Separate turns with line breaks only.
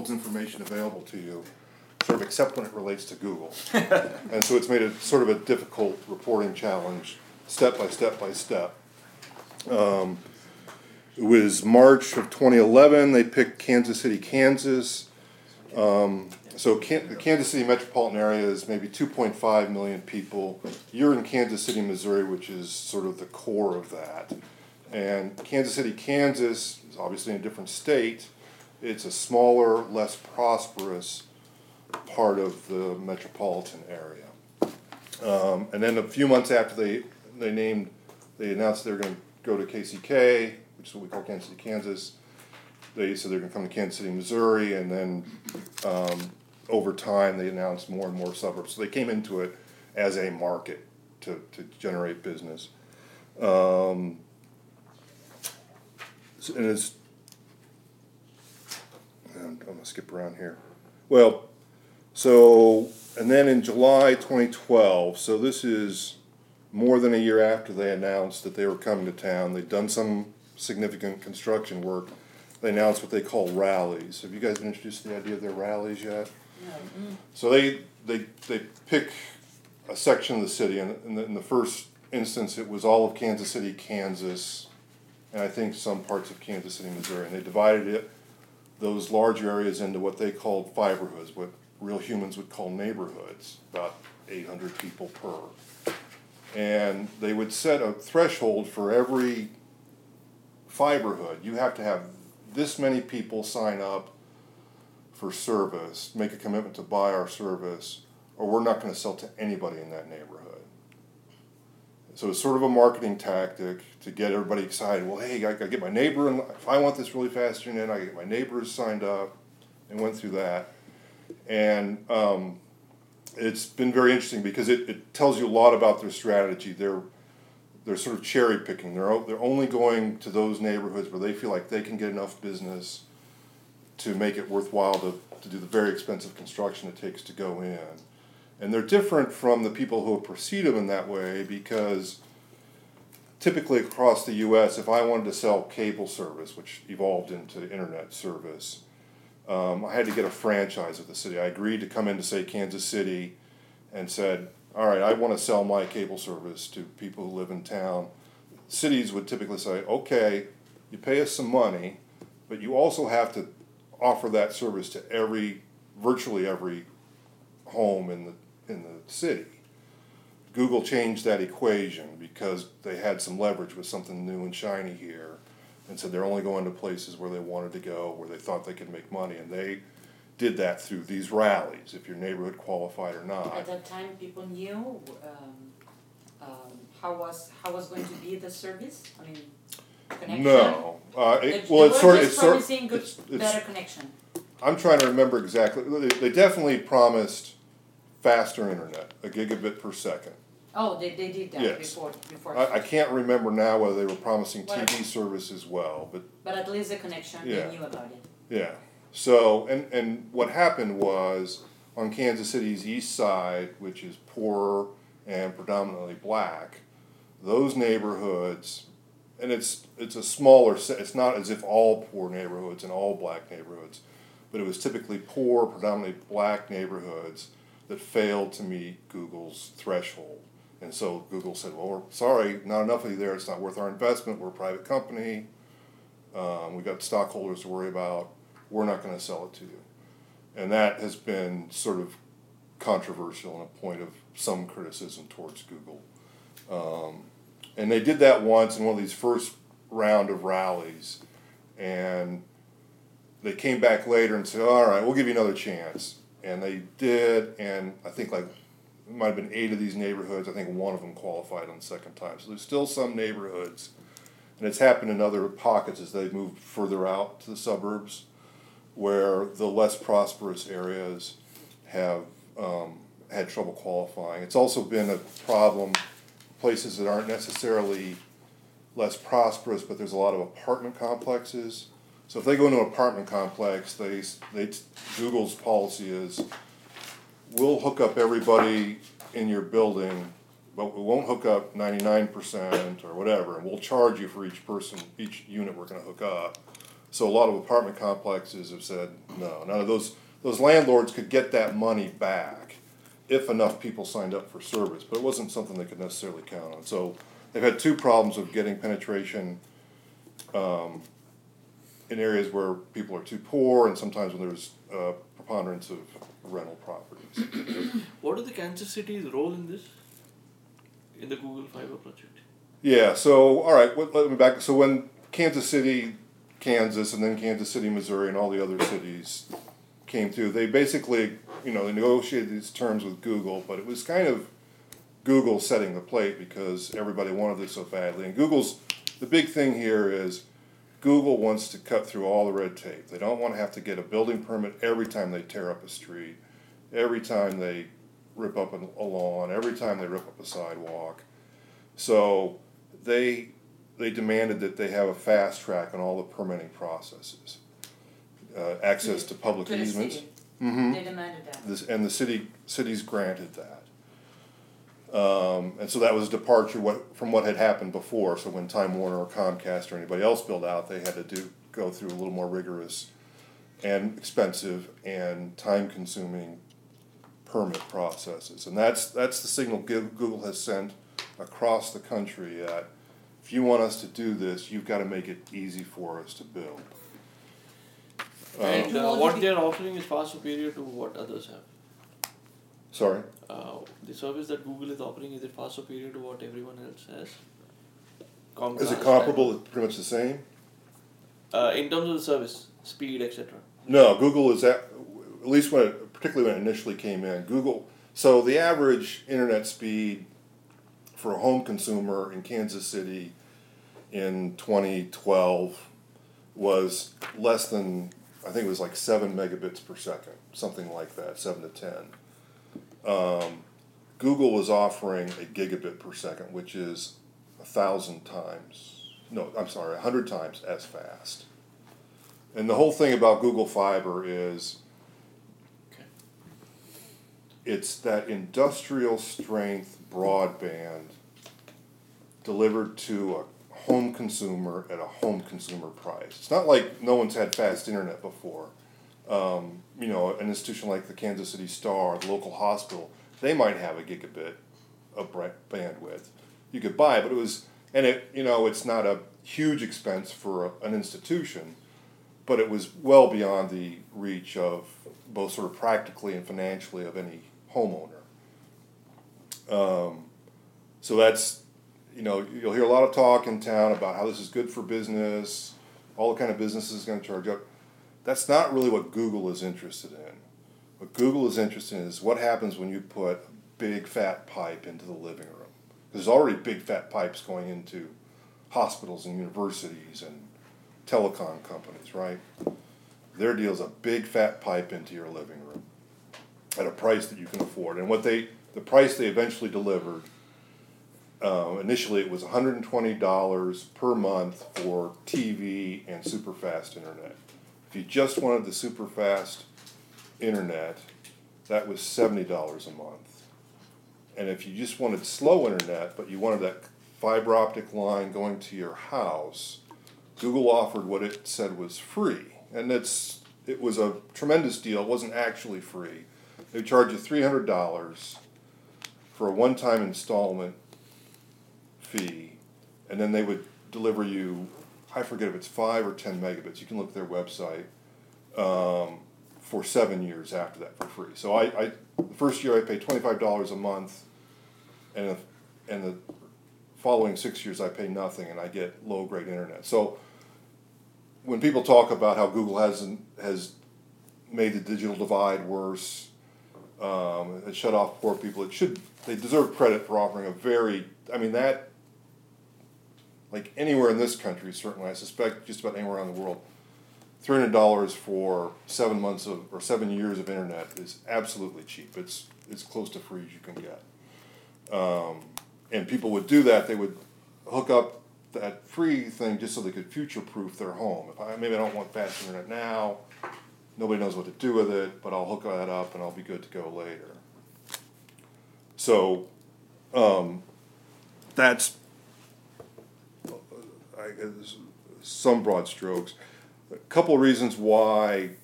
thresholds information available to you, sort of except when it relates to Google. And so it's made it sort of a difficult reporting challenge, step by step by step. It was March of 2011, they picked Kansas City, Kansas. The Kansas City metropolitan area is maybe 2.5 million people. You're in Kansas City, Missouri, which is sort of the core of that. And Kansas City, Kansas is obviously in a different state. It's a smaller, less prosperous part of the metropolitan area. And then a few months after they announced they were going to go to KCK, which is what we call Kansas City, Kansas. They said they're going to come to Kansas City, Missouri, and then over time they announced more and more suburbs. So they came into it as a market to generate business. And I'm going to skip around here. Well, and then in July 2012, so this is more than a year after they announced that they were coming to town, they'd done some significant construction work. They announced what they call rallies. Have you guys been introduced to the idea of their rallies yet?
No.
So they pick a section of the city, and in the first instance it was all of Kansas City, Kansas, and I think some parts of Kansas City, Missouri, and they divided those large areas into what they called fiberhoods, what real humans would call neighborhoods, about 800 people per. And they would set a threshold for every fiberhood. You have to have this many people sign up for service, make a commitment to buy our service, or we're not going to sell to anybody in that neighborhood. So it's sort of a marketing tactic to get everybody excited. Well, hey, I get my neighbor, and if I want this really fast internet, I get my neighbors signed up, and went through that. And it's been very interesting because it tells you a lot about their strategy. They're sort of cherry picking. They're only going to those neighborhoods where they feel like they can get enough business to make it worthwhile to do the very expensive construction it takes to go in. And they're different from the people who have preceded them in that way because typically across the U.S., if I wanted to sell cable service, which evolved into internet service, I had to get a franchise of the city. I agreed to come into, say, Kansas City and said, all right, I want to sell my cable service to people who live in town. Cities would typically say, okay, you pay us some money, but you also have to offer that service to virtually every home in the city. Google changed that equation because they had some leverage with something new and shiny here, and said they're only going to places where they wanted to go, where they thought they could make money, and they did that through these rallies, if your neighborhood qualified or not.
At that time, people knew how was going to be the service. I mean, connection.
No,
better connection.
I'm trying to remember exactly. They definitely promised faster internet, a gigabit per second.
Oh, they did that.
Yes.
Before.
I can't remember now whether they were promising TV service as well,
but at least the connection,
yeah.
They knew about it.
Yeah. So, and what happened was, on Kansas City's east side, which is poorer and predominantly black, those neighborhoods, and it's a smaller set, it's not as if all poor neighborhoods and all black neighborhoods, but it was typically poor, predominantly black neighborhoods that failed to meet Google's threshold. And so Google said, well, we're sorry, not enough of you there, it's not worth our investment, we're a private company, we've got stockholders to worry about, we're not going to sell it to you. And that has been sort of controversial and a point of some criticism towards Google. And they did that once in one of these first round of rallies, and they came back later and said, all right, we'll give you another chance. And they did, and I think it might have been 8 of these neighborhoods. I think one of them qualified on the second time. So there's still some neighborhoods, and it's happened in other pockets as they've moved further out to the suburbs, where the less prosperous areas have had trouble qualifying. It's also been a problem places that aren't necessarily less prosperous, but there's a lot of apartment complexes. So if they go into an apartment complex, Google's policy is, we'll hook up everybody in your building, but we won't hook up 99% or whatever, and we'll charge you for each unit we're going to hook up. So a lot of apartment complexes have said, no, none of those landlords could get that money back if enough people signed up for service, but it wasn't something they could necessarily count on. So they've had two problems of getting penetration in areas where people are too poor, and sometimes when there's a preponderance of rental properties.
What is the Kansas City's role in this? In the Google Fiber project?
Yeah, so, all right, let me back. So when Kansas City, Kansas, and then Kansas City, Missouri, and all the other cities came through, they basically, they negotiated these terms with Google, but it was kind of Google setting the plate because everybody wanted this so badly. And the big thing here is Google wants to cut through all the red tape. They don't want to have to get a building permit every time they tear up a street, every time they rip up a lawn, every time they rip up a sidewalk. So they demanded that they have a fast track on all the permitting processes, access to public
To the
easements.
city.
Mm-hmm.
They demanded that.
And the cities granted that. And so that was a departure from what had happened before. So when Time Warner or Comcast or anybody else built out, they had to go through a little more rigorous and expensive and time-consuming permit processes. And that's the signal Google has sent across the country that if you want us to do this, you've got to make it easy for us to build.
And what they're offering is far superior to what others have.
Sorry?
The service that Google is offering, is it far superior to what everyone else has?
Is it comparable? It's pretty much the same?
In terms of the service, speed, etc.
No, Google is at least particularly when it initially came in. So the average internet speed for a home consumer in Kansas City in 2012 was less than, I think it was like 7 megabits per second, something like that, 7 to 10. Google was offering a gigabit per second, which is 100 times as fast. And the whole thing about Google Fiber is it's that industrial strength broadband delivered to a home consumer at a home consumer price. It's not like no one's had fast internet before. An institution like the Kansas City Star, the local hospital, they might have a gigabit of bandwidth. You could buy it, but it's not a huge expense for an institution, but it was well beyond the reach of both sort of practically and financially of any homeowner. So that's, you'll hear a lot of talk in town about how this is good for business, all the kind of businesses going to charge up. That's not really what Google is interested in. What Google is interested in is what happens when you put a big fat pipe into the living room. There's already big fat pipes going into hospitals and universities and telecom companies, right? Their deal is a big fat pipe into your living room at a price that you can afford. And the price they eventually delivered, initially it was $120 per month for TV and super fast internet. If you just wanted the super fast internet, that was $70 a month. And if you just wanted slow internet, but you wanted that fiber optic line going to your house, Google offered what it said was free. And it was a tremendous deal. It wasn't actually free. They would charge you $300 for a one-time installment fee, and then they would deliver you, I forget if it's 5 or 10 megabits. You can look at their website, for 7 years after that for free. So the first year I paid $25 a month, and the following 6 years I pay nothing, and I get low-grade internet. So when people talk about how Google has made the digital divide worse, it shut off poor people, they deserve credit for offering like anywhere in this country, certainly, I suspect just about anywhere around the world, $300 for 7 months or 7 years of internet is absolutely cheap. It's close to free as you can get. And people would do that. They would hook up that free thing just so they could future-proof their home. Maybe I don't want fast internet now, nobody knows what to do with it, but I'll hook that up and I'll be good to go later. So that's some broad strokes. A couple of reasons why